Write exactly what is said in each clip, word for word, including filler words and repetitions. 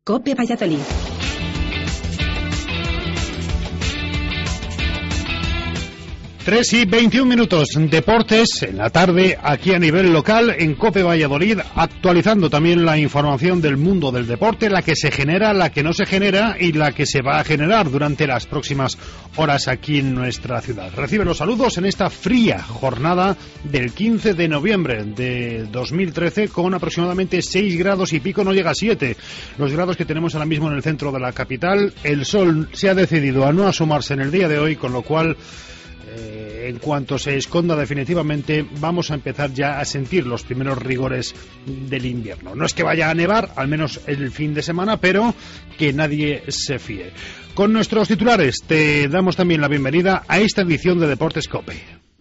COPE Valladolid. Tres y veintiún minutos, deportes en la tarde aquí a nivel local en COPE Valladolid, actualizando también la información del mundo del deporte, la que se genera, la que no se genera y la que se va a generar durante las próximas horas aquí en nuestra ciudad. Recibe los saludos en esta fría jornada del quince de noviembre de dos mil trece con aproximadamente seis grados y pico, no llega a siete. Los grados que tenemos ahora mismo en el centro de la capital. El sol se ha decidido a no asomarse en el día de hoy, con lo cual Eh, en cuanto se esconda definitivamente vamos a empezar ya a sentir los primeros rigores del invierno. No es que vaya a nevar, al menos el fin de semana, pero que nadie se fíe. Con nuestros titulares te damos también la bienvenida a esta edición de Deportes COPE.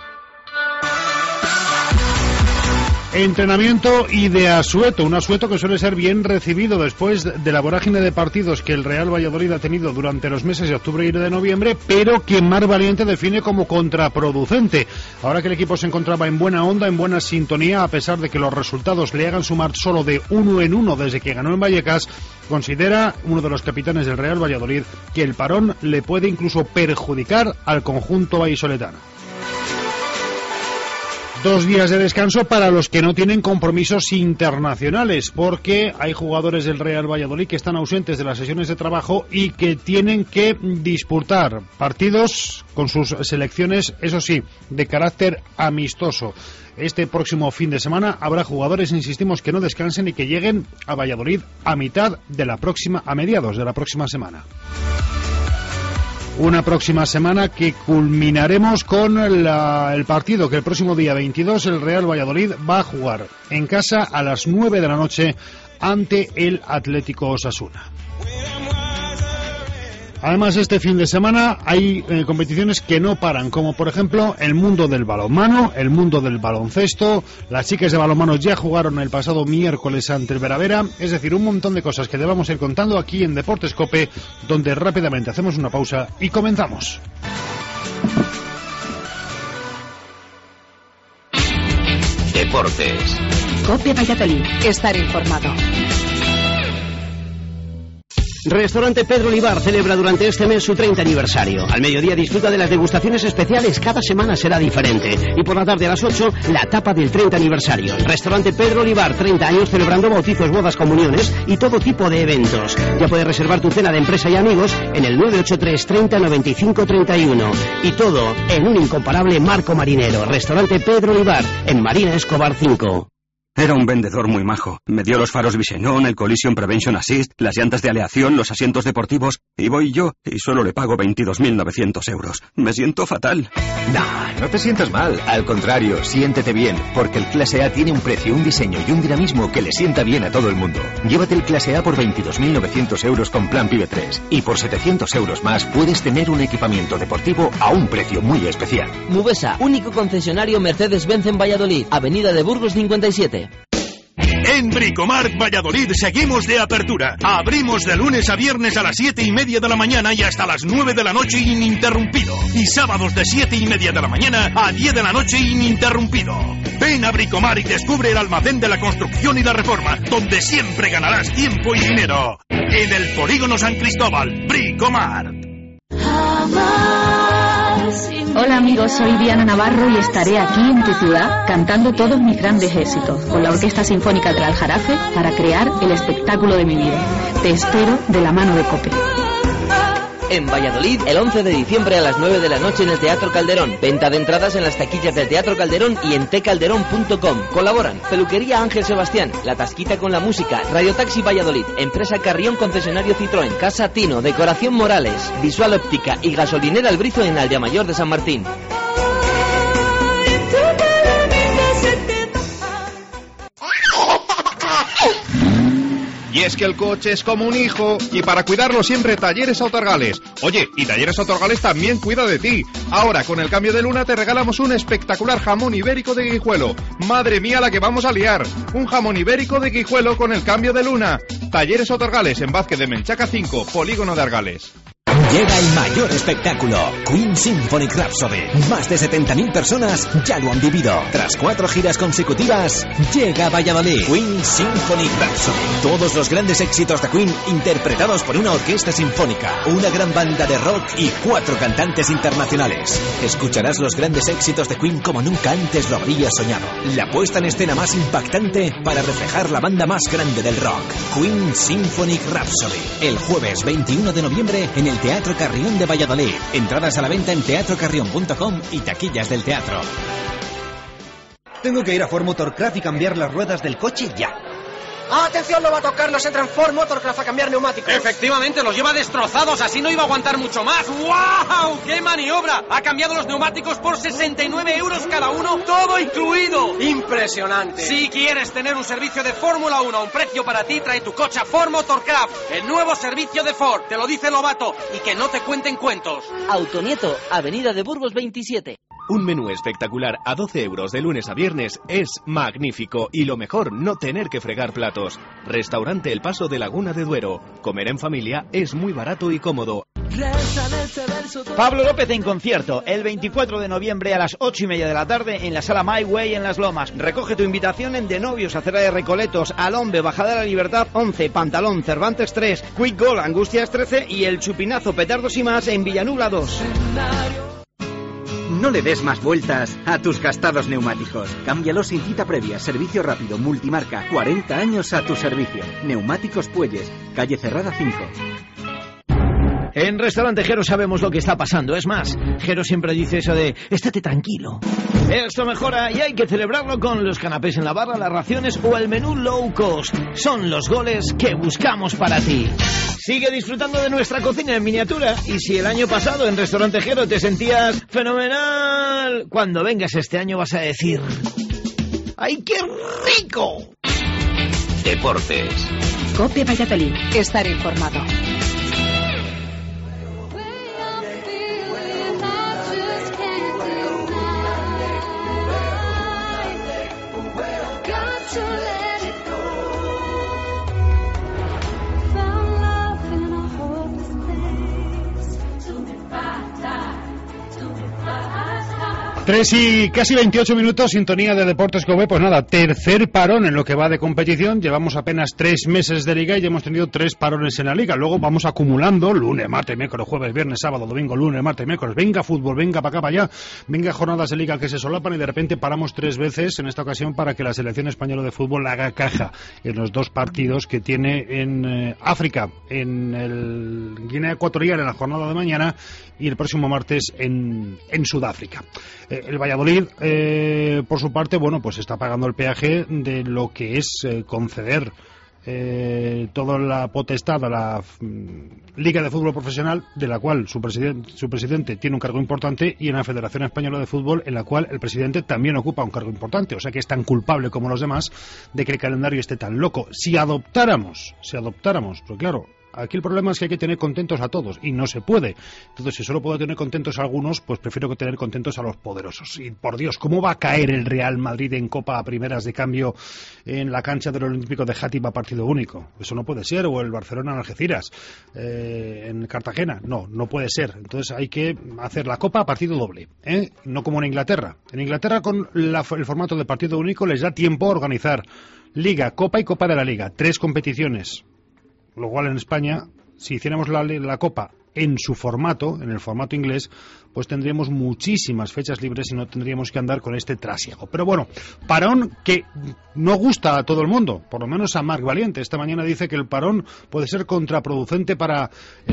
Entrenamiento y de asueto, un asueto que suele ser bien recibido después de la vorágine de partidos que el Real Valladolid ha tenido durante los meses de octubre y de noviembre, pero que Mar Valiente define como contraproducente. Ahora que el equipo se encontraba en buena onda, en buena sintonía, a pesar de que los resultados le hagan sumar solo de uno en uno desde que ganó en Vallecas, considera uno de los capitanes del Real Valladolid que el parón le puede incluso perjudicar al conjunto vallisoletano. Dos días de descanso para los que no tienen compromisos internacionales, porque hay jugadores del Real Valladolid que están ausentes de las sesiones de trabajo y que tienen que disputar partidos con sus selecciones, eso sí, de carácter amistoso. Este próximo fin de semana habrá jugadores, insistimos, que no descansen y que lleguen a Valladolid a mitad de la próxima, a mediados de la próxima semana. Una próxima semana que culminaremos con la, el partido que el próximo día veintidós el Real Valladolid va a jugar en casa a las nueve de la noche ante el Atlético Osasuna. Además, este fin de semana hay eh, competiciones que no paran, como por ejemplo el mundo del balonmano, el mundo del baloncesto. Las chicas de balonmano ya jugaron el pasado miércoles ante el Veravera. Es decir, un montón de cosas que debamos ir contando aquí en Deportes COPE, donde rápidamente hacemos una pausa y comenzamos. Deportes. COPE Valladolid. Estar informado. Restaurante Pedro Olivar celebra durante este mes su treinta aniversario. Al mediodía disfruta de las degustaciones especiales, cada semana será diferente. Y por la tarde a las ocho, la tapa del treinta aniversario. Restaurante Pedro Olivar, treinta años celebrando bautizos, bodas, comuniones y todo tipo de eventos. Ya puedes reservar tu cena de empresa y amigos en el nueve ocho tres treinta noventa y cinco treinta y uno. Y todo en un incomparable marco marinero. Restaurante Pedro Olivar, en Marina Escobar cinco. Era un vendedor muy majo. Me dio los faros Visenon, el Collision Prevention Assist, las llantas de aleación, los asientos deportivos. Y voy yo, y solo le pago veintidós mil novecientos euros. Me siento fatal. Nah, no te sientas mal. Al contrario, siéntete bien, porque el Clase A tiene un precio, un diseño y un dinamismo que le sienta bien a todo el mundo. Llévate el Clase A por veintidós mil novecientos euros con Plan Pibe tres. Y por setecientos euros más puedes tener un equipamiento deportivo a un precio muy especial. Mubesa, único concesionario Mercedes-Benz en Valladolid. Avenida de Burgos cincuenta y siete. En Bricomart Valladolid seguimos de apertura. Abrimos de lunes a viernes a las siete y media de la mañana y hasta las nueve de la noche ininterrumpido. Y sábados de siete y media de la mañana a diez de la noche ininterrumpido. Ven a Bricomart y descubre el almacén de la construcción y la reforma, donde siempre ganarás tiempo y dinero. En el Polígono San Cristóbal, Bricomart. Hola amigos, soy Diana Navarro y estaré aquí en tu ciudad cantando todos mis grandes éxitos con la Orquesta Sinfónica del Aljarafe para crear el espectáculo de mi vida. Te espero de la mano de COPE. En Valladolid, el once de diciembre a las nueve de la noche en el Teatro Calderón. Venta de entradas en las taquillas del Teatro Calderón y en te calderón punto com. Colaboran Peluquería Ángel Sebastián, La Tasquita con la Música, Radio Taxi Valladolid, Empresa Carrión Concesionario Citroën, Casa Tino, Decoración Morales, Visual Óptica y Gasolinera El Brizo en Aldea Mayor de San Martín. Y es que el coche es como un hijo, y para cuidarlo siempre Talleres Autorgales. Oye, y Talleres Autorgales también cuida de ti. Ahora, con el cambio de luna, te regalamos un espectacular jamón ibérico de Guijuelo. ¡Madre mía la que vamos a liar! Un jamón ibérico de Guijuelo con el cambio de luna. Talleres Autorgales, en Vázquez de Menchaca cinco, Polígono de Argales. Llega el mayor espectáculo, Queen Symphonic Rhapsody. Más de setenta mil personas ya lo han vivido. Tras cuatro giras consecutivas, llega a Valladolid Queen Symphonic Rhapsody. Todos los grandes éxitos de Queen interpretados por una orquesta sinfónica, una gran banda de rock y cuatro cantantes internacionales. Escucharás los grandes éxitos de Queen como nunca antes lo habrías soñado. La puesta en escena más impactante para reflejar la banda más grande del rock, Queen Symphonic Rhapsody. El jueves veintiuno de noviembre en el Teatro Carrión de Valladolid. Entradas a la venta en teatro carrión punto com y taquillas del teatro. Tengo que ir a Ford Motorcraft y cambiar las ruedas del coche ya. ¡Atención, novato! Carlos entra en Ford Motorcraft a cambiar neumáticos. Efectivamente, los lleva destrozados, así no iba a aguantar mucho más. ¡Wow! ¡Qué maniobra! Ha cambiado los neumáticos por sesenta y nueve euros cada uno, todo incluido. ¡Impresionante! Si quieres tener un servicio de Fórmula uno a un precio para ti, trae tu coche a Ford Motorcraft, el nuevo servicio de Ford. Te lo dice Lobato, y que no te cuenten cuentos. Autonieto, Avenida de Burgos veintisiete. Un menú espectacular a doce euros de lunes a viernes es magnífico y lo mejor, no tener que fregar platos. Restaurante El Paso de Laguna de Duero. Comer en familia es muy barato y cómodo. Pablo López en concierto el veinticuatro de noviembre a las ocho y media de la tarde en la sala My Way en Las Lomas. Recoge tu invitación en De Novios, Acera de Recoletos, Alombe, Bajada de la Libertad once, Pantalón, Cervantes tres, Quick Goal, Angustias trece y El Chupinazo, Petardos y más en Villanubla dos. No le des más vueltas a tus gastados neumáticos. Cámbialos sin cita previa. Servicio rápido, multimarca. cuarenta años a tu servicio. Neumáticos Puelles, calle Cerrada cinco. En Restaurante Jero sabemos lo que está pasando. Es más, Jero siempre dice eso de estate tranquilo. Esto mejora y hay que celebrarlo con los canapés en la barra, las raciones o el menú low cost. Son los goles que buscamos para ti. Sigue disfrutando de nuestra cocina en miniatura. Y si el año pasado en Restaurante Jero te sentías fenomenal, cuando vengas este año vas a decir: ¡ay, qué rico! Deportes. COPE Valladolid. Estar informado. Tres y casi veintiocho minutos, sintonía de Deportes COPE. Pues nada, tercer parón en lo que va de competición. Llevamos apenas tres meses de liga y ya hemos tenido tres parones en la liga. Luego vamos acumulando lunes, martes, miércoles, jueves, viernes, sábado, domingo, lunes, martes, miércoles. Venga fútbol, venga para acá, para allá. Venga jornadas de liga que se solapan y de repente paramos tres veces en esta ocasión para que la selección española de fútbol haga caja en los dos partidos que tiene en eh, África, en el Guinea Ecuatorial en la jornada de mañana y el próximo martes en, en Sudáfrica. Eh, el Valladolid, eh, por su parte, bueno, pues está pagando el peaje de lo que es eh, conceder eh, toda la potestad a la mm, Liga de Fútbol Profesional, de la cual su, presiden- su presidente tiene un cargo importante, y en la Federación Española de Fútbol, en la cual el presidente también ocupa un cargo importante. O sea que es tan culpable como los demás de que el calendario esté tan loco. Si adoptáramos, si adoptáramos, pues claro, aquí el problema es que hay que tener contentos a todos y no se puede. Entonces, si solo puedo tener contentos a algunos, pues prefiero tener contentos a los poderosos. Y por Dios, ¿cómo va a caer el Real Madrid en Copa a primeras de cambio en la cancha del Olímpico de Játiva a partido único? Eso no puede ser. O el Barcelona en Algeciras, eh, en Cartagena. No, no puede ser. Entonces hay que hacer la Copa a partido doble, ¿eh? No como en Inglaterra. En Inglaterra, con la, el formato de partido único, les da tiempo a organizar Liga, Copa y Copa de la Liga. Tres competiciones. Lo cual en España, si hiciéramos la, la Copa en su formato, en el formato inglés, pues tendríamos muchísimas fechas libres y no tendríamos que andar con este trasiego. Pero bueno, parón que no gusta a todo el mundo, por lo menos a Marc Valiente. Esta mañana dice que el parón puede ser contraproducente para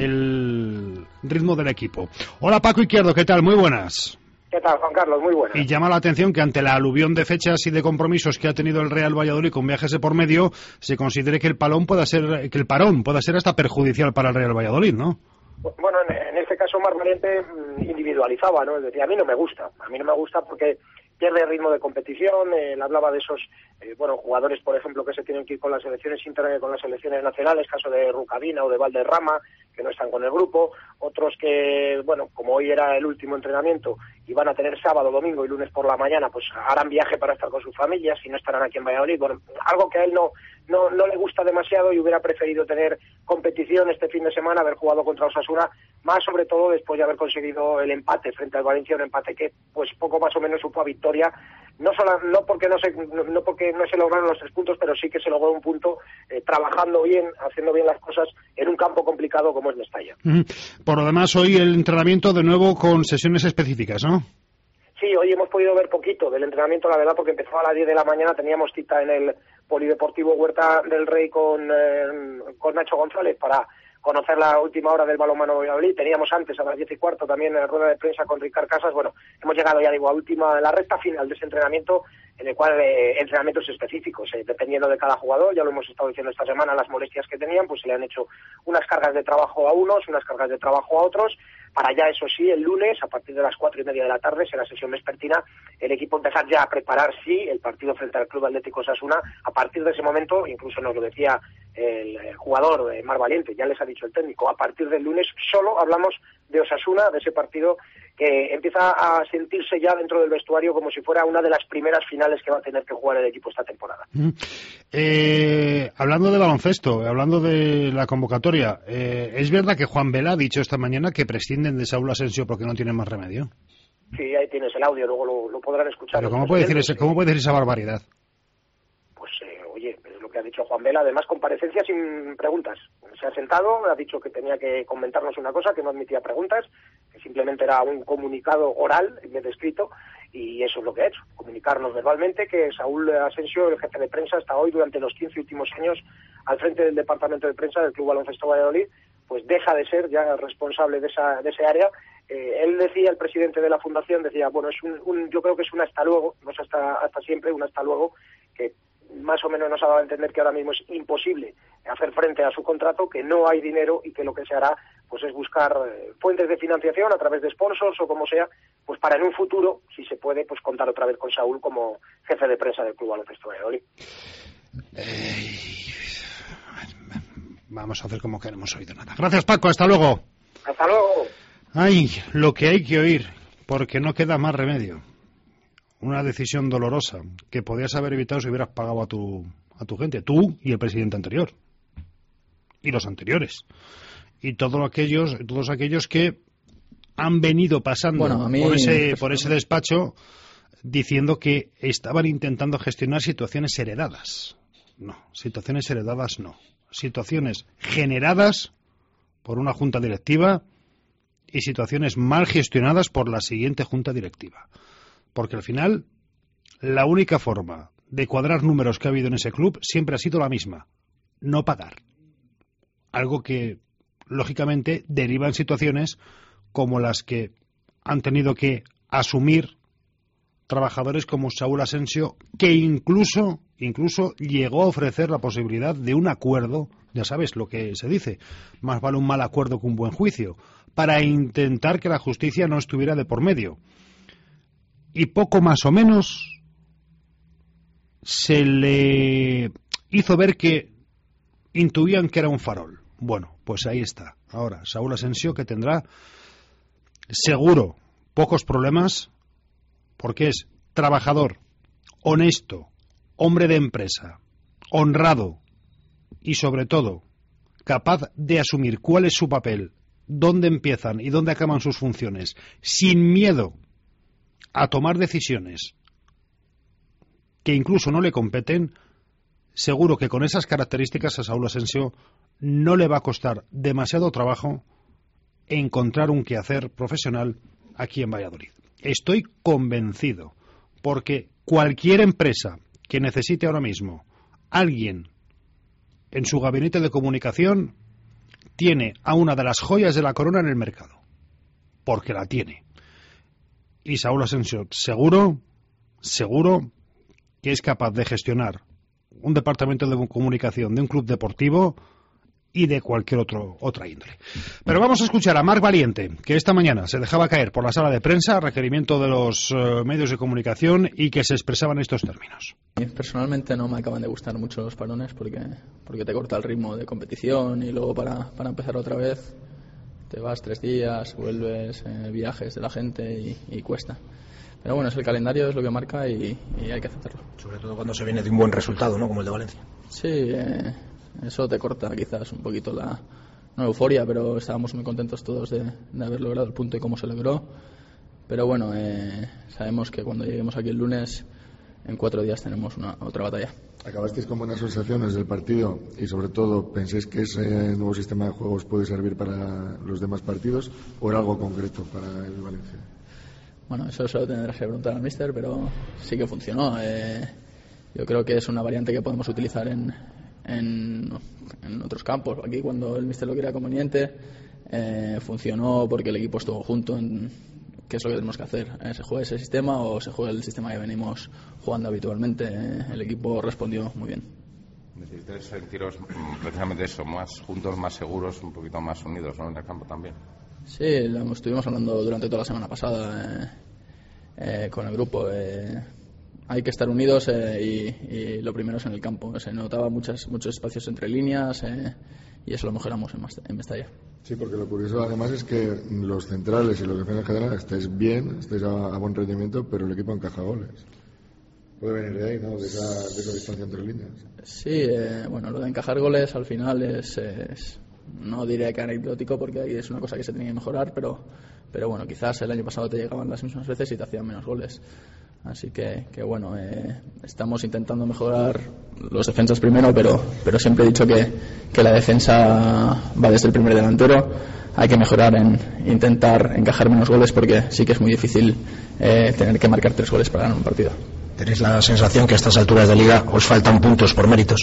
el ritmo del equipo. Hola Paco Izquierdo, ¿qué tal? Muy buenas. ¿Qué tal, Juan Carlos? Muy buenas. Y llama la atención que ante la aluvión de fechas y de compromisos que ha tenido el Real Valladolid con viajes de por medio, se considere que el parón pueda ser, que el parón pueda ser hasta perjudicial para el Real Valladolid, ¿no? Bueno, en, en este caso Marc Valiente individualizaba, ¿no? Es decir, a mí no me gusta, a mí no me gusta porque pierde ritmo de competición. Eh, él hablaba de esos, eh, bueno, jugadores, por ejemplo, que se tienen que ir con las selecciones inter, con las selecciones nacionales, caso de Rucabina o de Valderrama, que que no están con el grupo, otros que, bueno, como hoy era el último entrenamiento y van a tener sábado, domingo y lunes por la mañana, pues harán viaje para estar con sus familias y no estarán aquí en Valladolid. Bueno, algo que a él no, no, no le gusta demasiado y hubiera preferido tener competición este fin de semana, haber jugado contra Osasuna, más sobre todo después de haber conseguido el empate frente al Valencia, un empate que pues poco más o menos supo a victoria, no solo, no porque no se no, no porque no se lograron los tres puntos, pero sí que se logró un punto eh, trabajando bien, haciendo bien las cosas en un campo complicado como es Mestalla. Por lo demás, hoy el entrenamiento de nuevo con sesiones específicas, ¿no? Sí, hoy hemos podido ver poquito del entrenamiento, la verdad, porque empezó a las diez de la mañana, teníamos cita en el Polideportivo Huerta del Rey con, eh, con Nacho González para conocer la última hora del balonmano Valladolid. Teníamos antes, a las diez y cuarto, también en la rueda de prensa con Ricard Casas. Bueno, hemos llegado, ya digo, a última, a la recta final de ese entrenamiento, en el cual eh, entrenamientos específicos, eh, dependiendo de cada jugador, ya lo hemos estado diciendo esta semana, las molestias que tenían, pues se le han hecho unas cargas de trabajo a unos, unas cargas de trabajo a otros, para ya, eso sí, el lunes, a partir de las cuatro y media de la tarde, será sesión vespertina, el equipo empezar ya a preparar, sí, el partido frente al Club Atlético Osasuna. A partir de ese momento, incluso nos lo decía el, el jugador eh, Mar Valiente, ya les ha dicho el técnico, a partir del lunes solo hablamos de Osasuna, de ese partido que empieza a sentirse ya dentro del vestuario como si fuera una de las primeras finales que va a tener que jugar el equipo esta temporada. Mm. Eh, hablando de baloncesto, hablando de la convocatoria, eh, ¿es verdad que Juan Vela ha dicho esta mañana que prescinden de Saúl Asensio porque no tienen más remedio? Sí, ahí tienes el audio, luego lo, lo podrán escuchar. ¿Pero cómo puede decir ese, cómo puede decir esa barbaridad? Pues, eh, oye, es lo que ha dicho Juan Vela, además comparecencia sin preguntas. Se ha sentado, ha dicho que tenía que comentarnos una cosa, que no admitía preguntas, que simplemente era un comunicado oral en vez de escrito, y eso es lo que ha hecho, comunicarnos verbalmente que Saúl Asensio, el jefe de prensa, hasta hoy, durante los quince últimos años, al frente del departamento de prensa del Club Baloncesto Valladolid, pues deja de ser ya responsable de esa de ese área. Eh, él decía, el presidente de la fundación, decía, bueno, es un, un yo creo que es un hasta luego, no es hasta, hasta siempre, un hasta luego, que más o menos nos ha dado a entender que ahora mismo es imposible hacer frente a su contrato, que no hay dinero y que lo que se hará pues es buscar eh, fuentes de financiación a través de sponsors o como sea, pues para en un futuro, si se puede, pues contar otra vez con Saúl como jefe de prensa del Club Baloncesto Valladolid. Eh, vamos a hacer como que no hemos oído nada. Gracias, Paco, hasta luego. Hasta luego. Ay, lo que hay que oír, porque no queda más remedio. Una decisión dolorosa que podías haber evitado si hubieras pagado a tu a tu gente, tú y el presidente anterior y los anteriores y todos aquellos todos aquellos que han venido pasando bueno, a mí, por ese por ese despacho diciendo que estaban intentando gestionar situaciones heredadas. No, situaciones heredadas no, situaciones generadas por una junta directiva y situaciones mal gestionadas por la siguiente junta directiva. Porque al final, la única forma de cuadrar números que ha habido en ese club siempre ha sido la misma, no pagar. Algo que, lógicamente, deriva en situaciones como las que han tenido que asumir trabajadores como Saúl Asensio, que incluso, incluso llegó a ofrecer la posibilidad de un acuerdo, ya sabes lo que se dice, más vale un mal acuerdo que un buen juicio, para intentar que la justicia no estuviera de por medio. Y poco más o menos se le hizo ver que intuían que era un farol. Bueno, pues ahí está. Ahora, Saúl Asensio, que tendrá seguro pocos problemas, porque es trabajador, honesto, hombre de empresa, honrado y sobre todo capaz de asumir cuál es su papel, dónde empiezan y dónde acaban sus funciones, sin miedo a tomar decisiones que incluso no le competen. Seguro que con esas características a Saúl Asensio no le va a costar demasiado trabajo encontrar un quehacer profesional aquí en Valladolid. Estoy convencido, porque cualquier empresa que necesite ahora mismo alguien en su gabinete de comunicación tiene a una de las joyas de la corona en el mercado, porque la tiene. Y Saúl Asensio seguro, seguro que es capaz de gestionar un departamento de comunicación de un club deportivo y de cualquier otro otra índole. Pero vamos a escuchar a Marc Valiente, que esta mañana se dejaba caer por la sala de prensa a requerimiento de los uh, medios de comunicación y que se expresaba en estos términos. Personalmente no me acaban de gustar mucho los parones porque, porque te corta el ritmo de competición y luego para, para empezar otra vez te vas tres días, vuelves, eh, viajes de la gente y, y cuesta. Pero bueno, es el calendario, es lo que marca y, y hay que aceptarlo. Sobre todo cuando se viene de un buen resultado, ¿no? Como el de Valencia. Sí, eh, eso te corta quizás un poquito la no euforia, pero estábamos muy contentos todos de, de haber logrado el punto y cómo se logró. Pero bueno, eh, sabemos que cuando lleguemos aquí el lunes, en cuatro días tenemos una otra batalla. Acabasteis con buenas sensaciones del partido y sobre todo, ¿pensáis que ese nuevo sistema de juegos puede servir para los demás partidos o era algo concreto para el Valencia? Bueno, eso solo tendrás que preguntar al míster, pero sí que funcionó. Eh, yo creo que es una variante que podemos utilizar en, en, en otros campos. Aquí, cuando el míster lo quiera conveniente, eh, funcionó porque el equipo estuvo junto en qué es lo que tenemos que hacer. Eh, ¿Se juega ese sistema o se juega el sistema que venimos jugando habitualmente? Eh, el equipo respondió muy bien. Necesitáis sentiros precisamente eso, más juntos, más seguros, un poquito más unidos, ¿no? En el campo también. Sí, lo estuvimos hablando durante toda la semana pasada eh, eh, con el grupo. Eh, hay que estar unidos eh, y, y lo primero es en el campo. Se notaba muchas, muchos espacios entre líneas eh, y eso lo mejoramos en, en Mestalla. Sí, porque lo curioso además es que los centrales y los defensas generales estáis bien, estáis a, a buen rendimiento, pero el equipo encaja goles. Puede venir de ahí, ¿no? De esa, de esa distancia entre líneas. Sí, eh, bueno, lo de encajar goles al final es... es no diré que anecdótico porque ahí es una cosa que se tenía que mejorar, pero, pero bueno, quizás el año pasado te llegaban las mismas veces y te hacían menos goles. Así que, que bueno, eh, estamos intentando mejorar los defensas primero, pero, pero siempre he dicho que, que la defensa va desde el primer delantero. Hay que mejorar en intentar encajar menos goles porque sí que es muy difícil eh, tener que marcar tres goles para ganar un partido. ¿Tenéis la sensación que a estas alturas de liga os faltan puntos por méritos?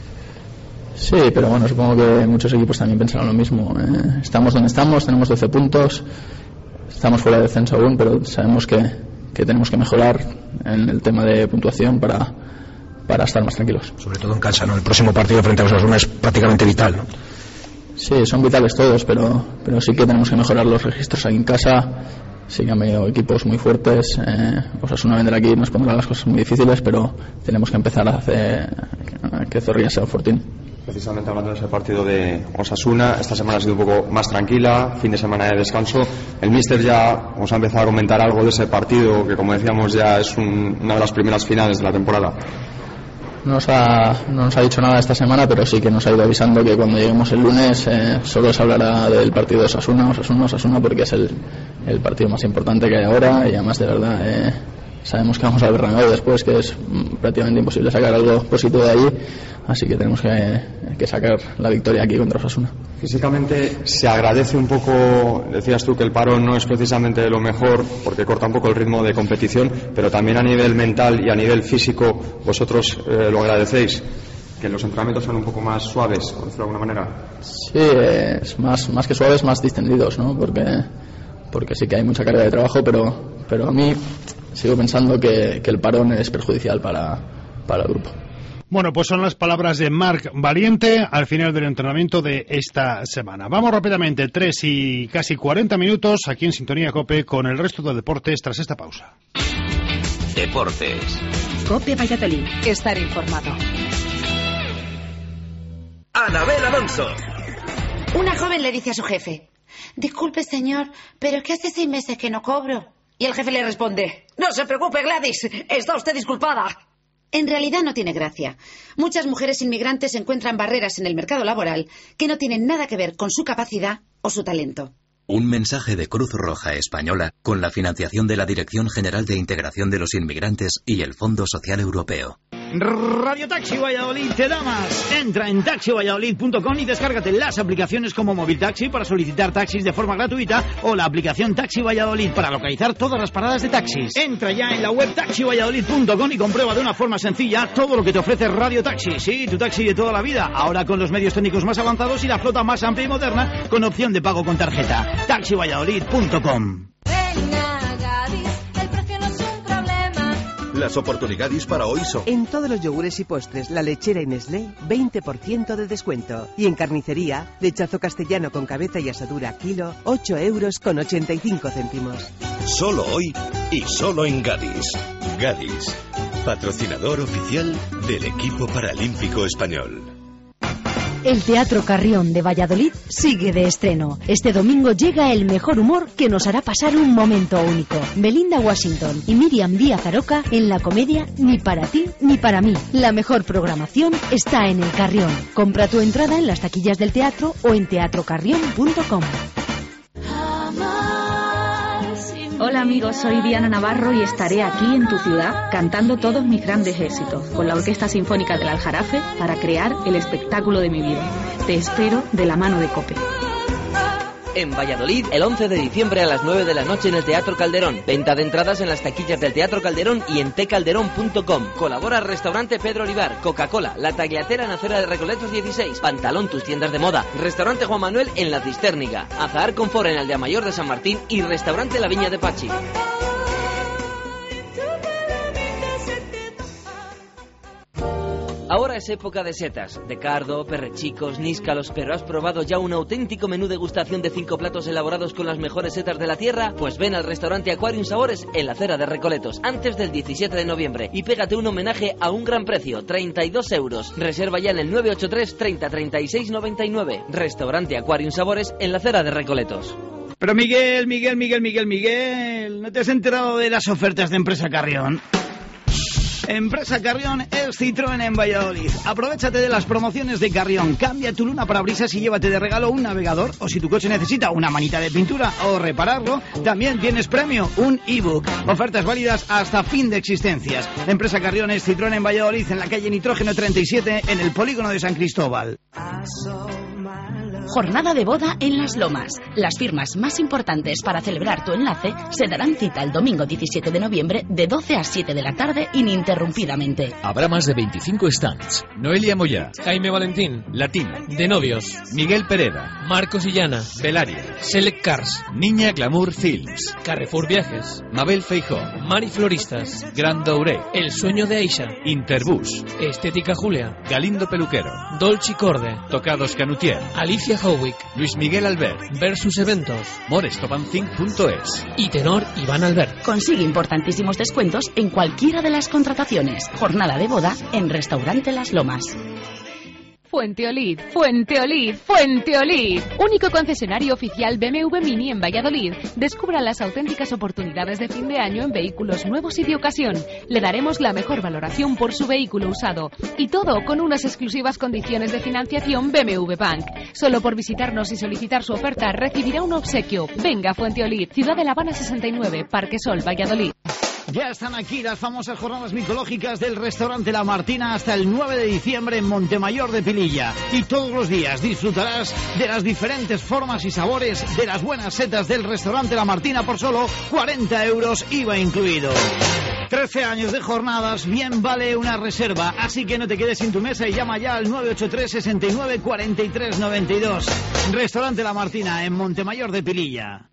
Sí, pero bueno, supongo que muchos equipos también pensarán lo mismo. Eh, estamos donde estamos, tenemos doce puntos, estamos fuera de descenso aún, pero sabemos que, que tenemos que mejorar en el tema de puntuación para, para estar más tranquilos. Sobre todo en casa, ¿no? El próximo partido frente a Osasuna es prácticamente vital, ¿no? Sí, son vitales todos, pero, pero sí que tenemos que mejorar los registros aquí en casa. Sí que han venido equipos muy fuertes. Eh, Osasuna vendrá aquí y nos pondrá las cosas muy difíciles, pero tenemos que empezar a hacer que Zorrilla sea un fortín. Precisamente hablando de ese partido de Osasuna, esta semana ha sido un poco más tranquila, fin de semana de descanso. El míster ya os ha empezado a comentar algo de ese partido, que como decíamos ya es un, una de las primeras finales de la temporada. No nos, ha, no nos ha dicho nada esta semana, pero sí que nos ha ido avisando que cuando lleguemos el lunes eh, solo se hablará del partido de Osasuna, Osasuna, Osasuna, porque es el, el partido más importante que hay ahora y además de verdad eh, sabemos que vamos a ver Rango después, que es prácticamente imposible sacar algo positivo de allí, así que tenemos que, que sacar la victoria aquí contra Osasuna. Físicamente se agradece un poco, decías tú que el paro no es precisamente lo mejor porque corta un poco el ritmo de competición, pero también a nivel mental y a nivel físico vosotros eh, lo agradecéis, que los entrenamientos son un poco más suaves, por decirlo de alguna manera. Sí, es más, más que suaves, más distendidos, ¿no? Porque, porque sí que hay mucha carga de trabajo, pero, pero a mí sigo pensando que, que el parón es perjudicial para, para el grupo. Bueno, pues son las palabras de Marc Valiente al final del entrenamiento de esta semana. Vamos rápidamente, tres y casi cuarenta minutos aquí en Sintonía COPE con el resto de deportes tras esta pausa. Deportes. COPE Valladolid. Estar informado. Anabel Alonso. Una joven le dice a su jefe: disculpe, señor, pero que hace seis meses que no cobro. Y el jefe le responde: no se preocupe, Gladys, está usted disculpada. En realidad no tiene gracia. Muchas mujeres inmigrantes encuentran barreras en el mercado laboral que no tienen nada que ver con su capacidad o su talento. Un mensaje de Cruz Roja Española con la financiación de la Dirección General de Integración de los Inmigrantes y el Fondo Social Europeo. Radio Taxi Valladolid te da más. Entra en taxi valladolid punto com y descárgate las aplicaciones como Móvil Taxi para solicitar taxis de forma gratuita o la aplicación Taxi Valladolid para localizar todas las paradas de taxis. Entra ya en la web taxi valladolid punto com y comprueba de una forma sencilla todo lo que te ofrece Radio Taxi. Sí, tu taxi de toda la vida, ahora con los medios técnicos más avanzados y la flota más amplia y moderna con opción de pago con tarjeta. taxi valladolid punto com. Las oportunidades para hoy son: en todos los yogures y postres La Lechera y Nestlé, veinte por ciento de descuento. Y en carnicería, lechazo castellano con cabeza y asadura kilo, ocho euros con ochenta y cinco céntimos. Solo hoy y solo en Gadis. Gadis, patrocinador oficial del equipo paralímpico español. El Teatro Carrión de Valladolid sigue de estreno. Este domingo llega el mejor humor que nos hará pasar un momento único. Belinda Washington y Miriam Díaz Aroca en la comedia Ni para ti ni para mí. La mejor programación está en el Carrión. Compra tu entrada en las taquillas del teatro o en teatro carrión punto com. Hola amigos, soy Diana Navarro y estaré aquí en tu ciudad cantando todos mis grandes éxitos con la Orquesta Sinfónica del Aljarafe para crear el espectáculo de mi vida. Te espero de la mano de COPE. En Valladolid, el once de diciembre a las nueve de la noche en el Teatro Calderón. Venta de entradas en las taquillas del Teatro Calderón y en te calderón punto com. Colabora Restaurante Pedro Olivar, Coca-Cola, La Tagliatera en Acera de Recoletos dieciséis, Pantalón, tus tiendas de moda, Restaurante Juan Manuel en La Cistérnica, Azahar Confort en Aldea Mayor de San Martín y Restaurante La Viña de Pachi. Ahora es época de setas, de cardo, perrechicos, níscalos, pero ¿has probado ya un auténtico menú degustación de cinco platos elaborados con las mejores setas de la tierra? Pues ven al restaurante Aquarium Sabores en la Acera de Recoletos antes del diecisiete de noviembre y pégate un homenaje a un gran precio, treinta y dos euros. Reserva ya en el nueve ocho tres treinta treinta y seis noventa y nueve. Restaurante Aquarium Sabores en la Acera de Recoletos. Pero Miguel, Miguel, Miguel, Miguel, Miguel, ¿no te has enterado de las ofertas de Empresa Carrión? Empresa Carrión es Citroën en Valladolid. Aprovechate de las promociones de Carrión. Cambia tu luna parabrisas y llévate de regalo un navegador. O si tu coche necesita una manita de pintura o repararlo, también tienes premio, un ebook. Ofertas válidas hasta fin de existencias. Empresa Carrión es Citroën en Valladolid, en la calle Nitrógeno treinta y siete, en el polígono de San Cristóbal. Jornada de boda en Las Lomas. Las firmas más importantes para celebrar tu enlace se darán cita el domingo diecisiete de noviembre de doce a siete de la tarde ininterrumpidamente. Habrá más de veinticinco stands. Noelia Moyá, Jaime Valentín, Latina, De Novios, Miguel Pereda, Marcos Illana, Belaria, Select Cars, Niña Glamour Films, Carrefour Viajes, Mabel Feijó, Mari Floristas, Grand Douré, El Sueño de Aisha, Interbus, Estética Julia, Galindo Peluquero, Dolce Corde, Tocados Canutier, Alicia Howick, Luis Miguel Albert, Versus Eventos, morestopancing punto es y Tenor Iván Albert. Consigue importantísimos descuentos en cualquiera de las contrataciones. Jornada de boda en Restaurante Las Lomas. Fuenteolid, Fuenteolid, Fuenteolid. Único concesionario oficial B M W Mini en Valladolid. Descubra las auténticas oportunidades de fin de año en vehículos nuevos y de ocasión. Le daremos la mejor valoración por su vehículo usado. Y todo con unas exclusivas condiciones de financiación B M W Bank. Solo por visitarnos y solicitar su oferta recibirá un obsequio. Venga, Fuenteolid, Ciudad de La Habana sesenta y nueve, Parque Sol, Valladolid. Ya están aquí las famosas jornadas micológicas del restaurante La Martina hasta el nueve de diciembre en Montemayor de Pililla. Y todos los días disfrutarás de las diferentes formas y sabores de las buenas setas del restaurante La Martina por solo cuarenta euros I V A incluido. trece años de jornadas, bien vale una reserva. Así que no te quedes sin tu mesa y llama ya al nueve ocho tres sesenta y nueve cuarenta y tres noventa y dos. Restaurante La Martina en Montemayor de Pililla.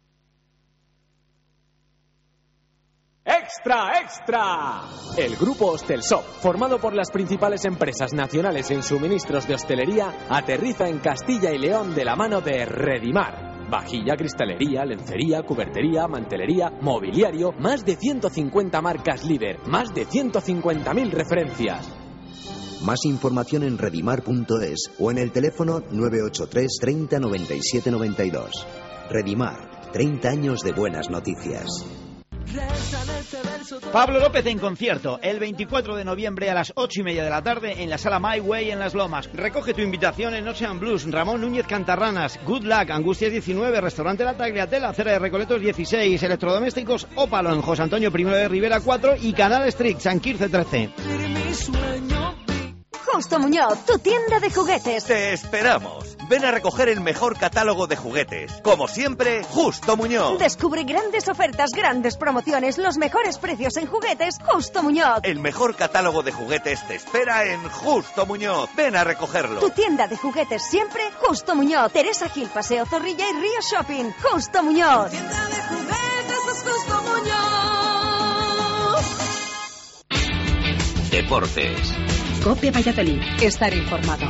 ¡Extra, extra! El grupo Hostelshop, formado por las principales empresas nacionales en suministros de hostelería, aterriza en Castilla y León de la mano de Redimar. Vajilla, cristalería, lencería, cubertería, mantelería, mobiliario, más de ciento cincuenta marcas líder, más de ciento cincuenta mil referencias. Más información en redimar punto es o en el teléfono nueve ocho tres treinta noventa y siete noventa y dos. Redimar, treinta años de buenas noticias. Pablo López en concierto el veinticuatro de noviembre a las ocho y media de la tarde en la sala My Way en Las Lomas. Recoge tu invitación en Ocean Blues, Ramón Núñez Cantarranas, Good Luck, Angustias diecinueve, Restaurante La Tagliatella, Acera de Recoletos dieciséis, Electrodomésticos Ópalo en José Antonio I de Rivera cuatro y Canal Strict San Quirce trece. Justo Muñoz, tu tienda de juguetes. Te esperamos. Ven a recoger el mejor catálogo de juguetes. Como siempre, Justo Muñoz. Descubre grandes ofertas, grandes promociones, los mejores precios en juguetes. Justo Muñoz. El mejor catálogo de juguetes te espera en Justo Muñoz. Ven a recogerlo. Tu tienda de juguetes siempre, Justo Muñoz. Teresa Gil, Paseo Zorrilla y Río Shopping. Justo Muñoz. Tu tienda de juguetes es Justo Muñoz. Deportes. COPE Valladolid. Estar informado.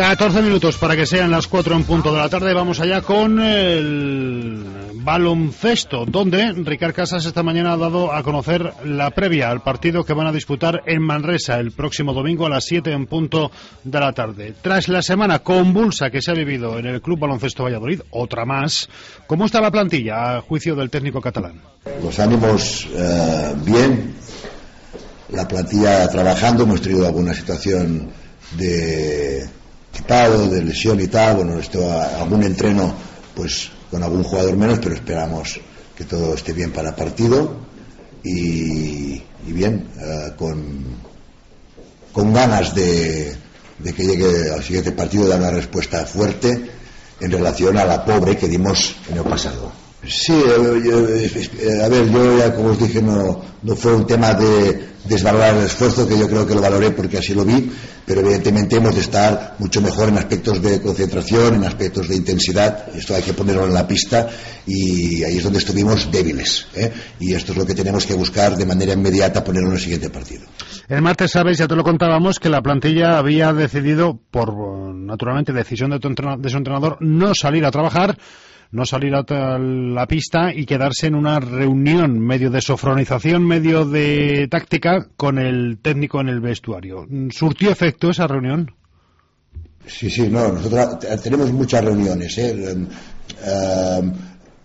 catorce minutos para que sean las cuatro en punto de la tarde. Vamos allá con el baloncesto, donde Ricard Casas esta mañana ha dado a conocer la previa al partido que van a disputar en Manresa el próximo domingo a las siete en punto de la tarde. Tras la semana convulsa que se ha vivido en el Club Baloncesto Valladolid, otra más, ¿cómo está la plantilla a juicio del técnico catalán? Los ánimos eh, bien, la plantilla trabajando, hemos tenido alguna situación de quitado, de lesión y tal, bueno, esto algún entreno pues con algún jugador menos, pero esperamos que todo esté bien para el partido y, y bien, uh, con con ganas de, de que llegue al siguiente partido, dar una respuesta fuerte en relación a la pobre que dimos en el pasado. Sí, yo, yo, a ver, yo ya como os dije, no, no fue un tema de desvalorar el esfuerzo, que yo creo que lo valoré porque así lo vi, pero evidentemente hemos de estar mucho mejor en aspectos de concentración, en aspectos de intensidad. Esto hay que ponerlo en la pista y ahí es donde estuvimos débiles, ¿eh? Y esto es lo que tenemos que buscar de manera inmediata, ponerlo en el siguiente partido. El martes, sabes, ya te lo contábamos, que la plantilla había decidido, por naturalmente decisión de, tu entrenador, de su entrenador, no salir a trabajar, no salir a la pista y quedarse en una reunión medio de sofronización, medio de táctica con el técnico en el vestuario. ¿Surtió efecto esa reunión? Sí, sí, no, nosotros tenemos muchas reuniones, ¿eh? Uh,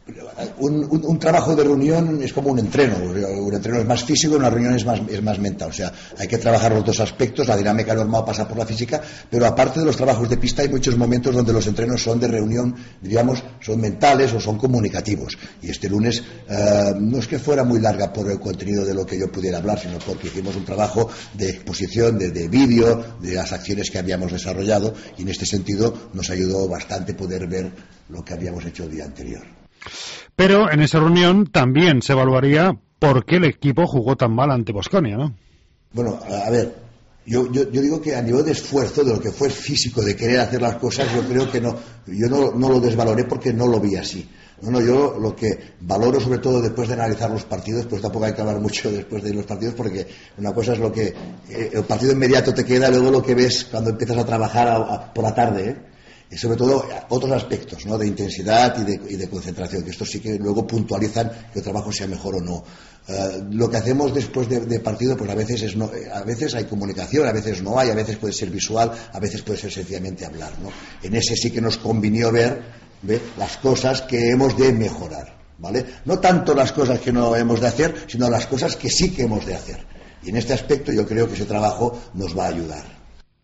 un, un, un trabajo de reunión es como un entreno. Un entreno es más físico, una reunión es más, es más mental. O sea, hay que trabajar los dos aspectos. La dinámica normal pasa por la física, pero aparte de los trabajos de pista hay muchos momentos donde los entrenos son de reunión, digamos, son mentales o son comunicativos. Y este lunes eh, no es que fuera muy larga por el contenido de lo que yo pudiera hablar, sino porque hicimos un trabajo de exposición, de, de vídeo, de las acciones que habíamos desarrollado, y en este sentido nos ayudó bastante poder ver lo que habíamos hecho el día anterior. Pero en esa reunión también se evaluaría por qué el equipo jugó tan mal ante Baskonia, ¿no? Bueno, a ver, yo, yo, yo digo que a nivel de esfuerzo, de lo que fue físico, de querer hacer las cosas, yo creo que no, yo no, no lo desvaloré porque no lo vi así. No, no, yo lo que valoro, sobre todo después de analizar los partidos, pues tampoco hay que hablar mucho después de los partidos, porque una cosa es lo que eh, el partido inmediato te queda, luego lo que ves cuando empiezas a trabajar a, a, por la tarde, ¿eh? Y sobre todo otros aspectos, ¿no?, de intensidad y de, y de concentración, que estos sí que luego puntualizan que el trabajo sea mejor o no. Uh, lo que hacemos después de, de partido, pues a veces es no, a veces hay comunicación, a veces no hay, a veces puede ser visual, a veces puede ser sencillamente hablar, ¿no? En ese sí que nos convinió ver, ¿ve?, las cosas que hemos de mejorar, ¿vale? No tanto las cosas que no hemos de hacer, sino las cosas que sí que hemos de hacer. Y en este aspecto yo creo que ese trabajo nos va a ayudar.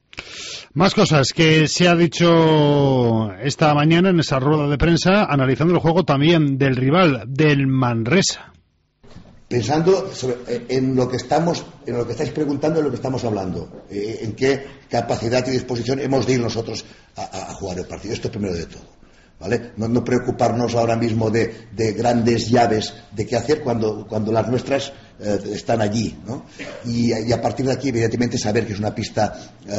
Más cosas que se ha dicho esta mañana en esa rueda de prensa, analizando el juego también del rival, del Manresa. Pensando sobre, en lo que estamos, en lo que estáis preguntando, en lo que estamos hablando, eh, en qué capacidad y disposición hemos de ir nosotros a, a jugar el partido. Esto primero de todo, ¿vale? No, no preocuparnos ahora mismo de, de grandes llaves de qué hacer cuando, cuando las nuestras eh, están allí, ¿no? Y, y a partir de aquí, evidentemente, saber que es una pista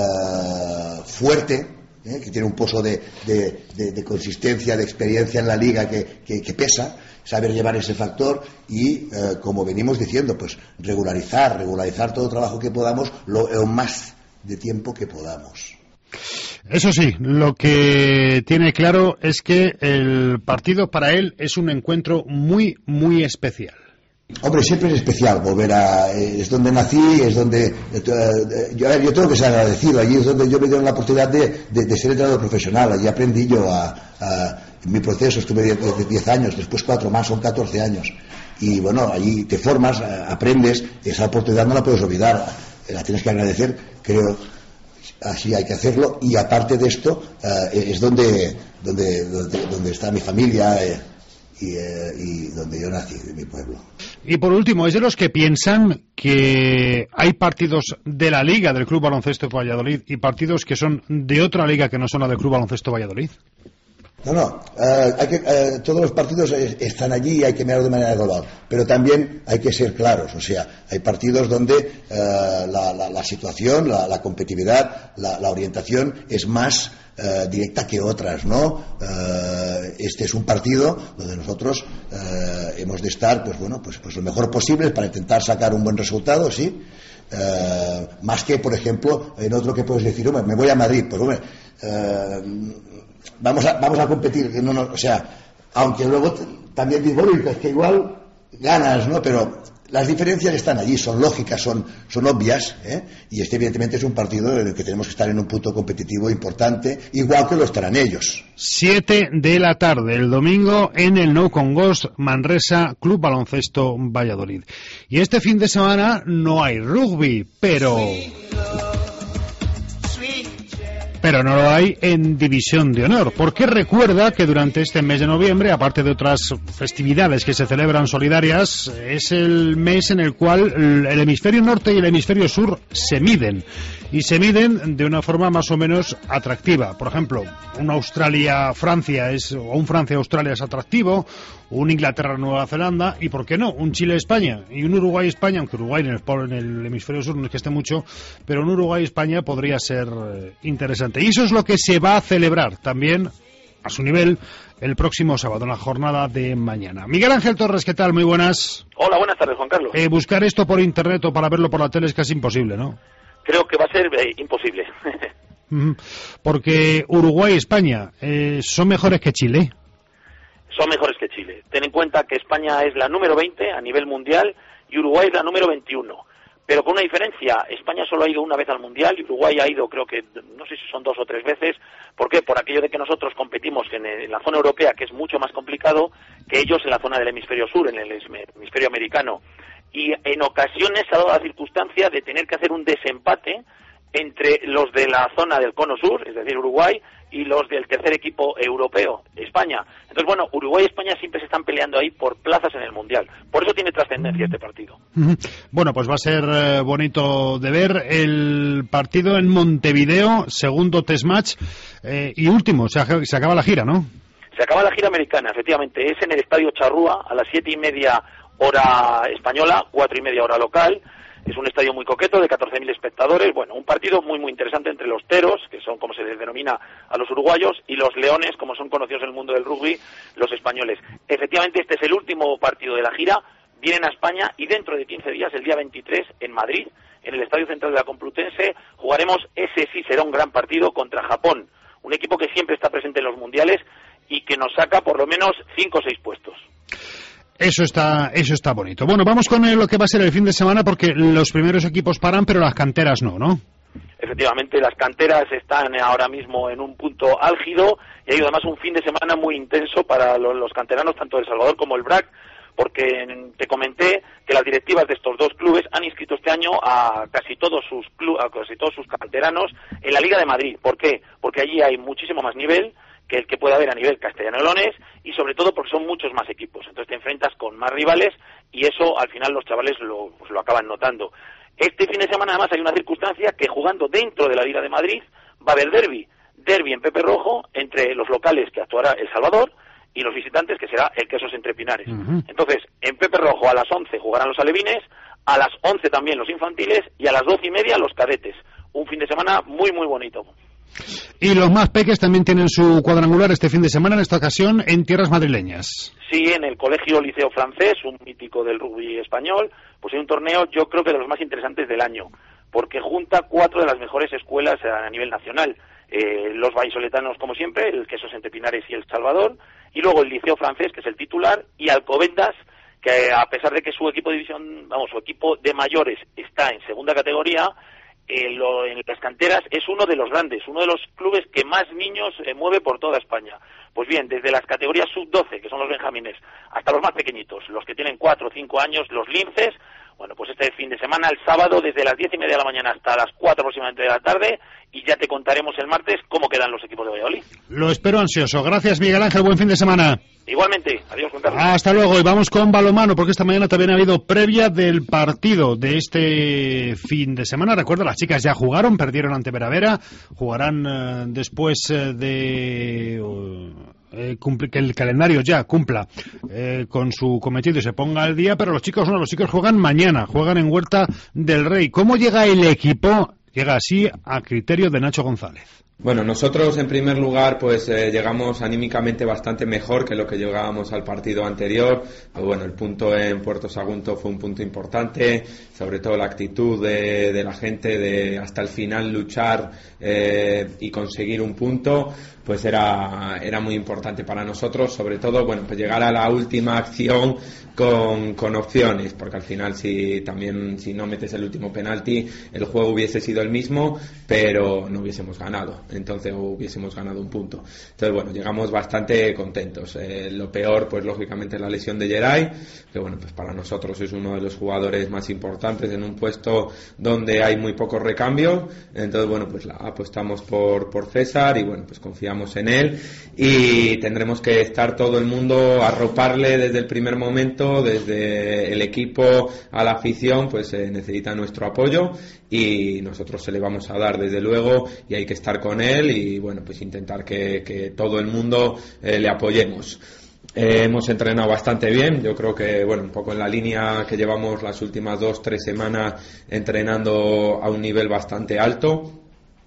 eh, fuerte, ¿eh?, que tiene un pozo de, de, de, de consistencia, de experiencia en la liga que, que, que pesa, saber llevar ese factor y, eh, como venimos diciendo, pues regularizar, regularizar todo el trabajo que podamos, lo, lo más de tiempo que podamos. Eso sí, lo que tiene claro es que el partido para él es un encuentro muy, muy especial. Hombre, siempre es especial volver a... Es donde nací, es donde... Eh, yo, a ver, yo tengo que ser agradecido. Allí es donde yo me dieron la oportunidad de, de, de ser entrenador profesional. Allí aprendí yo a... a en mi proceso estuve diez años, después cuatro más, son catorce años. Y bueno, allí te formas, aprendes, esa oportunidad no la puedes olvidar. La tienes que agradecer, creo... Así hay que hacerlo, y aparte de esto uh, es donde, donde, donde, donde está mi familia eh, y, eh, y donde yo nací, de mi pueblo. Y por último, ¿es de los que piensan que hay partidos de la liga del Club Baloncesto Valladolid y partidos que son de otra liga que no son la del Club Baloncesto Valladolid? No, no, uh, hay que, uh, todos los partidos están allí y hay que mirarlo de manera global, pero también hay que ser claros, o sea, hay partidos donde uh, la, la, la situación, la, la competitividad, la, la orientación es más uh, directa que otras, ¿no? Uh, este es un partido donde nosotros uh, hemos de estar, pues bueno, pues, pues lo mejor posible para intentar sacar un buen resultado, sí. eh, más que, por ejemplo, en otro que puedes decir, hombre, me voy a Madrid, pues hombre, eh, vamos, a, vamos a competir, no, no, o sea, aunque luego t- también digo, es que igual ganas, ¿no? Pero las diferencias están allí, son lógicas, son, son obvias, ¿eh? Y este evidentemente es un partido en el que tenemos que estar en un punto competitivo importante, igual que lo estarán ellos. Siete de la tarde, el domingo, en el Nou Congost Manresa, Club Baloncesto Valladolid. Y este fin de semana no hay rugby, pero... pero no lo hay en División de Honor, porque recuerda que durante este mes de noviembre, aparte de otras festividades que se celebran solidarias, es el mes en el cual el hemisferio norte y el hemisferio sur se miden, y se miden de una forma más o menos atractiva. Por ejemplo, un Australia-Francia es, o un Francia-Australia es atractivo, un Inglaterra-Nueva Zelanda, y por qué no, un Chile-España y un Uruguay-España, aunque Uruguay en el, en el hemisferio sur no es que esté mucho, pero un Uruguay-España podría ser eh, interesante. Y eso es lo que se va a celebrar también a su nivel el próximo sábado, en la jornada de mañana. Miguel Ángel Torres, ¿qué tal? Muy buenas. Hola, buenas tardes, Juan Carlos. Eh, buscar esto por internet o para verlo por la tele es casi imposible, ¿no? Creo que va a ser eh, imposible. Porque Uruguay y España eh, son mejores que Chile. Son mejores que Chile. Ten en cuenta que España es la número veinte a nivel mundial y Uruguay es la número veintiuno. Pero con una diferencia, España solo ha ido una vez al Mundial y Uruguay ha ido, creo que, no sé si son dos o tres veces. ¿Por qué? Por aquello de que nosotros competimos en, en la zona europea, que es mucho más complicado, que ellos en la zona del hemisferio sur, en el hemisferio americano. Y en ocasiones se ha dado la circunstancia de tener que hacer un desempate entre los de la zona del cono sur, es decir, Uruguay, y los del tercer equipo europeo, España. Entonces, bueno, Uruguay y España siempre se están peleando ahí por plazas en el Mundial. Por eso tiene trascendencia este partido. Bueno, pues va a ser eh, bonito de ver el partido en Montevideo, segundo test match eh, y último, se, se acaba la gira, ¿no? Se acaba la gira americana, efectivamente. Es en el Estadio Charrúa, a las siete y media hora española, cuatro y media hora local. Es un estadio muy coqueto, de catorce mil espectadores. Bueno, un partido muy, muy interesante entre los teros, que son como se les denomina a los uruguayos, y los leones, como son conocidos en el mundo del rugby, los españoles. Efectivamente, este es el último partido de la gira. Vienen a España y dentro de quince días, el día veintitrés, en Madrid, en el Estadio Central de la Complutense, jugaremos, ese sí será un gran partido, contra Japón. Un equipo que siempre está presente en los mundiales y que nos saca por lo menos cinco o seis puestos. Eso está, eso está bonito. Bueno, vamos con lo que va a ser el fin de semana, porque los primeros equipos paran, pero las canteras no, ¿no? Efectivamente, las canteras están ahora mismo en un punto álgido y hay además un fin de semana muy intenso para los canteranos, tanto El Salvador como el B R A C, porque te comenté que las directivas de estos dos clubes han inscrito este año a casi todos sus club, a casi todos sus canteranos en la Liga de Madrid. ¿Por qué? Porque allí hay muchísimo más nivel que el que puede haber a nivel castellano-leonés y sobre todo porque son muchos más equipos. Entonces te enfrentas con más rivales y eso al final los chavales lo, pues lo acaban notando. Este fin de semana además hay una circunstancia que jugando dentro de la Liga de Madrid va a haber derbi, derbi en Pepe Rojo entre los locales que actuará El Salvador y los visitantes que será el Quesos Entre Pinares. Uh-huh. Entonces en Pepe Rojo a las once jugarán los alevines, a las once también los infantiles y a las doce y media los cadetes. Un fin de semana muy muy bonito. Y los más peques también tienen su cuadrangular este fin de semana, en esta ocasión en tierras madrileñas. Sí, en el Colegio Liceo Francés, un mítico del rugby español, pues hay un torneo yo creo que de los más interesantes del año, porque junta cuatro de las mejores escuelas a nivel nacional. Eh, los vallisoletanos, como siempre, el Quesos Entre Pinares y El Salvador, y luego el Liceo Francés, que es el titular, y Alcobendas, que a pesar de que su equipo de división, vamos, su equipo de mayores está en segunda categoría, Eh, lo, en las canteras es uno de los grandes, uno de los clubes que más niños eh, mueve por toda España. Pues bien, desde las categorías sub doce, que son los benjamines, hasta los más pequeñitos, los que tienen cuatro o cinco años, los linces. Bueno, pues este fin de semana, el sábado, desde las diez y media de la mañana hasta las cuatro aproximadamente de la tarde, y ya te contaremos el martes cómo quedan los equipos de Valladolid. Lo espero ansioso. Gracias, Miguel Ángel. Buen fin de semana. Igualmente. Adiós, Juan Carlos. Hasta luego. Y vamos con balonmano, porque esta mañana también ha habido previa del partido de este fin de semana. Recuerda, las chicas ya jugaron, perdieron ante Veravera, jugarán eh, después eh, de... Uh, Eh, cumple, que el calendario ya cumpla eh, con su cometido y se ponga al día, pero los chicos no, los chicos juegan mañana, juegan en Huerta del Rey. ¿Cómo llega el equipo? Llega así a criterio de Nacho González. Bueno, nosotros en primer lugar pues eh, llegamos anímicamente bastante mejor que lo que llegábamos al partido anterior. Pues, bueno, el punto en Puerto Sagunto fue un punto importante, sobre todo la actitud de, de la gente de hasta el final luchar eh, y conseguir un punto, pues era, era muy importante para nosotros, sobre todo bueno pues llegar a la última acción con, con opciones, porque al final si también si no metes el último penalti el juego hubiese sido el mismo, pero no hubiésemos ganado, entonces hubiésemos ganado un punto. Entonces bueno, llegamos bastante contentos. Eh, lo peor pues lógicamente la lesión de Geray, que bueno pues para nosotros es uno de los jugadores más importantes en un puesto donde hay muy poco recambio, entonces bueno pues la apostamos por, por César y bueno pues confiamos en él y tendremos que estar todo el mundo a arroparle desde el primer momento, desde el equipo a la afición, pues eh, necesita nuestro apoyo y nosotros se le vamos a dar desde luego y hay que estar con él y bueno pues intentar que, que todo el mundo eh, le apoyemos. Eh, hemos entrenado bastante bien, yo creo que bueno un poco en la línea que llevamos las últimas dos, tres semanas entrenando a un nivel bastante alto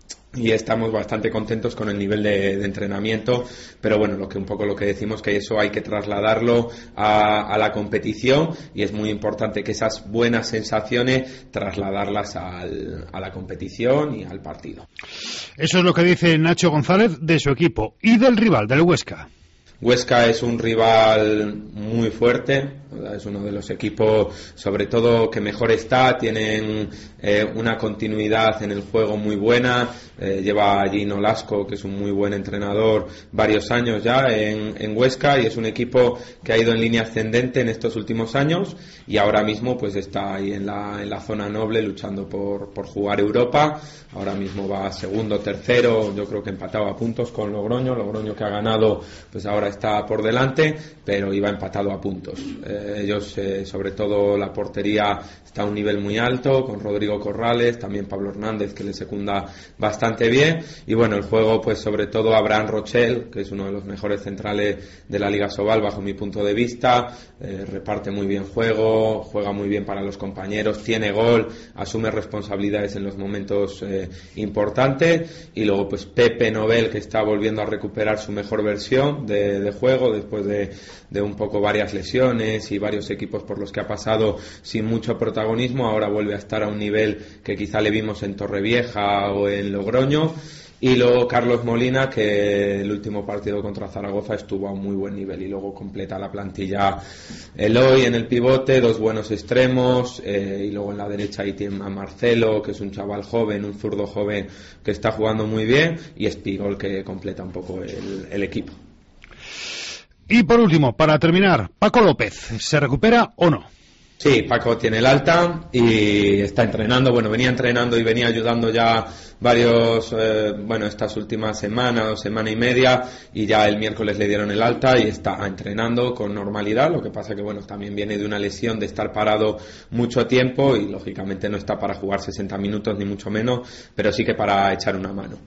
y estamos bastante contentos con el nivel de, de entrenamiento, pero bueno, lo que un poco lo que decimos que eso hay que trasladarlo a, a la competición y es muy importante que esas buenas sensaciones trasladarlas al, a la competición y al partido. Eso es lo que dice Nacho González de su equipo y del rival, del Huesca. Huesca es un rival muy fuerte, es uno de los equipos sobre todo que mejor está, tienen eh, una continuidad en el juego muy buena, eh, lleva allí Nolasco, que es un muy buen entrenador, varios años ya en, en Huesca y es un equipo que ha ido en línea ascendente en estos últimos años y ahora mismo pues está ahí en la, en la zona noble luchando por, por jugar Europa, ahora mismo va segundo, tercero, yo creo que empatado a puntos con Logroño, Logroño que ha ganado pues ahora está por delante, pero iba empatado a puntos. Eh, ellos, eh, sobre todo la portería está a un nivel muy alto, con Rodrigo Corrales, también Pablo Hernández que le secunda bastante bien, y bueno, el juego pues sobre todo Abraham Rochel, que es uno de los mejores centrales de la Liga Sobal bajo mi punto de vista, eh, reparte muy bien juego, juega muy bien para los compañeros, tiene gol, asume responsabilidades en los momentos eh, importantes, y luego pues Pepe Nobel, que está volviendo a recuperar su mejor versión de, de juego después de, de un poco varias lesiones y varios equipos por los que ha pasado sin mucho protagonismo, ahora vuelve a estar a un nivel que quizá le vimos en Torrevieja o en Logroño. Y luego Carlos Molina, que el último partido contra Zaragoza estuvo a un muy buen nivel, y luego completa la plantilla Eloy en el pivote, dos buenos extremos, eh, y luego en la derecha ahí tiene a Marcelo, que es un chaval joven, un zurdo joven que está jugando muy bien, y Espigol, que completa un poco el, el equipo. Y por último, para terminar, Paco López, ¿se recupera o no? Sí, Paco tiene el alta y está entrenando, bueno, venía entrenando y venía ayudando ya varios, eh, bueno, estas últimas semanas o semana y media, y ya el miércoles le dieron el alta y está entrenando con normalidad, lo que pasa que, bueno, también viene de una lesión de estar parado mucho tiempo y lógicamente no está para jugar sesenta minutos ni mucho menos, pero sí que para echar una mano.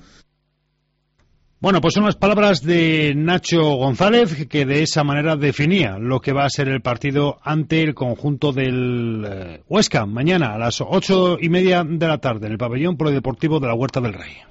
Bueno, pues son las palabras de Nacho González, que de esa manera definía lo que va a ser el partido ante el conjunto del eh, Huesca, mañana a las ocho y media de la tarde en el pabellón polideportivo de la Huerta del Rey.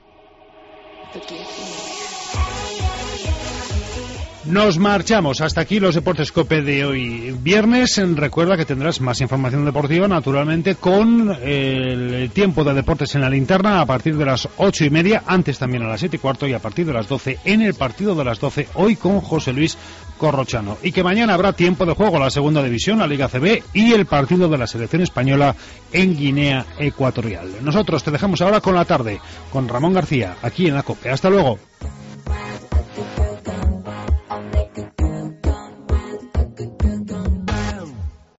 Nos marchamos. Hasta aquí los Deportes COPE de hoy viernes. Recuerda que tendrás más información deportiva, naturalmente, con el tiempo de deportes en la linterna a partir de las ocho y media, antes también a las siete y cuarto, y a partir de las doce en el partido de las doce, hoy con José Luis Corrochano. Y que mañana habrá tiempo de juego, la segunda división, la Liga C B y el partido de la selección española en Guinea Ecuatorial. Nosotros te dejamos ahora con la tarde, con Ramón García, aquí en la COPE. Hasta luego.